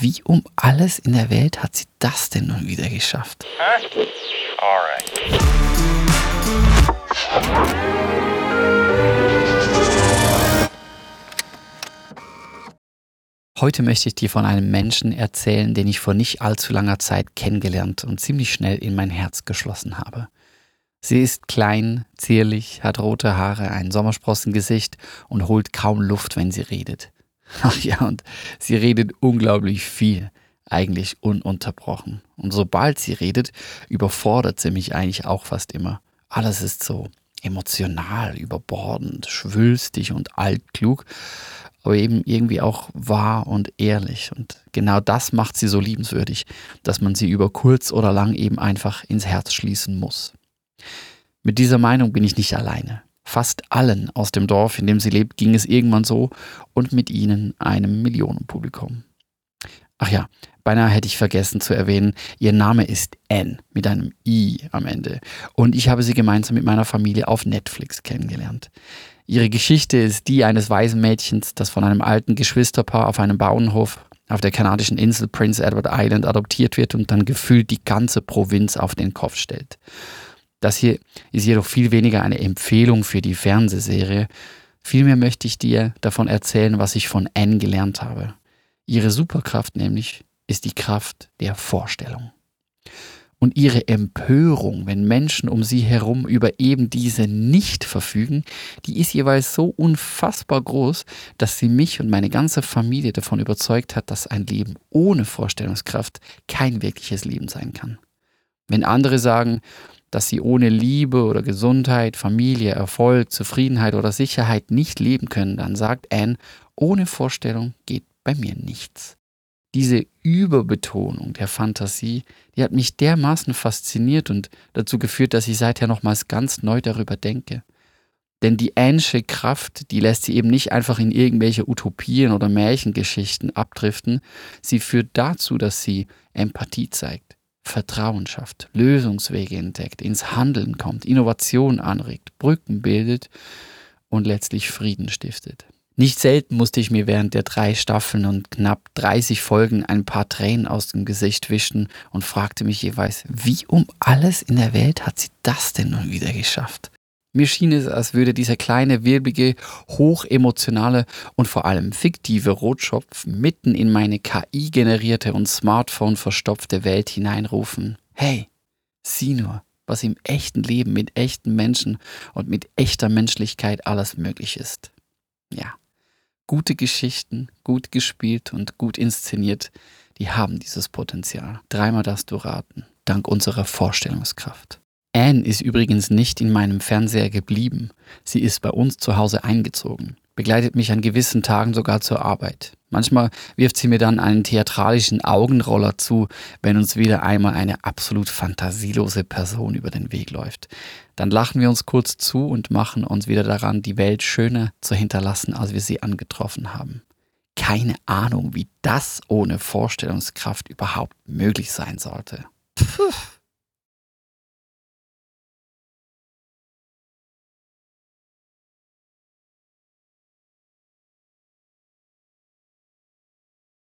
wie um alles in der Welt hat sie das denn nun wieder geschafft? Alright. Heute möchte ich dir von einem Menschen erzählen, den ich vor nicht allzu langer Zeit kennengelernt und ziemlich schnell in mein Herz geschlossen habe. Sie ist klein, zierlich, hat rote Haare, ein Sommersprossengesicht und holt kaum Luft, wenn sie redet. Ach ja, und sie redet unglaublich viel, eigentlich ununterbrochen. Und sobald sie redet, überfordert sie mich eigentlich auch fast immer. Alles ist so emotional, überbordend, schwülstig und altklug, aber eben irgendwie auch wahr und ehrlich. Und genau das macht sie so liebenswürdig, dass man sie über kurz oder lang eben einfach ins Herz schließen muss. Mit dieser Meinung bin ich nicht alleine. Fast allen aus dem Dorf, in dem sie lebt, ging es irgendwann so und mit ihnen einem Millionenpublikum. Ach ja, beinahe hätte ich vergessen zu erwähnen, ihr Name ist Anne mit einem I am Ende und ich habe sie gemeinsam mit meiner Familie auf Netflix kennengelernt. Ihre Geschichte ist die eines Waisenmädchens, das von einem alten Geschwisterpaar auf einem Bauernhof auf der kanadischen Insel Prince Edward Island adoptiert wird und dann gefühlt die ganze Provinz auf den Kopf stellt. Das hier ist jedoch viel weniger eine Empfehlung für die Fernsehserie. Vielmehr möchte ich dir davon erzählen, was ich von Anne gelernt habe. Ihre Superkraft nämlich ist die Kraft der Vorstellung. Und ihre Empörung, wenn Menschen um sie herum über eben diese nicht verfügen, die ist jeweils so unfassbar groß, dass sie mich und meine ganze Familie davon überzeugt hat, dass ein Leben ohne Vorstellungskraft kein wirkliches Leben sein kann. Wenn andere sagen, dass sie ohne Liebe oder Gesundheit, Familie, Erfolg, Zufriedenheit oder Sicherheit nicht leben können, dann sagt Anne, ohne Vorstellung geht bei mir nichts. Diese Überbetonung der Fantasie, die hat mich dermaßen fasziniert und dazu geführt, dass ich seither nochmals ganz neu darüber denke. Denn die Anne'sche Kraft, die lässt sie eben nicht einfach in irgendwelche Utopien oder Märchengeschichten abdriften. Sie führt dazu, dass sie Empathie zeigt, Vertrauen schafft, Lösungswege entdeckt, ins Handeln kommt, Innovation anregt, Brücken bildet und letztlich Frieden stiftet. Nicht selten musste ich mir während der 3 Staffeln und knapp 30 Folgen ein paar Tränen aus dem Gesicht wischen und fragte mich jeweils, wie um alles in der Welt hat sie das denn nun wieder geschafft? Mir schien es, als würde dieser kleine, wirblige, hochemotionale und vor allem fiktive Rotschopf mitten in meine KI-generierte und Smartphone verstopfte Welt hineinrufen. Hey, sieh nur, was im echten Leben mit echten Menschen und mit echter Menschlichkeit alles möglich ist. Ja. Gute Geschichten, gut gespielt und gut inszeniert, die haben dieses Potenzial. Dreimal darfst du raten, dank unserer Vorstellungskraft. Anne ist übrigens nicht in meinem Fernseher geblieben. Sie ist bei uns zu Hause eingezogen, begleitet mich an gewissen Tagen sogar zur Arbeit. Manchmal wirft sie mir dann einen theatralischen Augenroller zu, wenn uns wieder einmal eine absolut fantasielose Person über den Weg läuft. Dann lachen wir uns kurz zu und machen uns wieder daran, die Welt schöner zu hinterlassen, als wir sie angetroffen haben. Keine Ahnung, wie das ohne Vorstellungskraft überhaupt möglich sein sollte. Puh.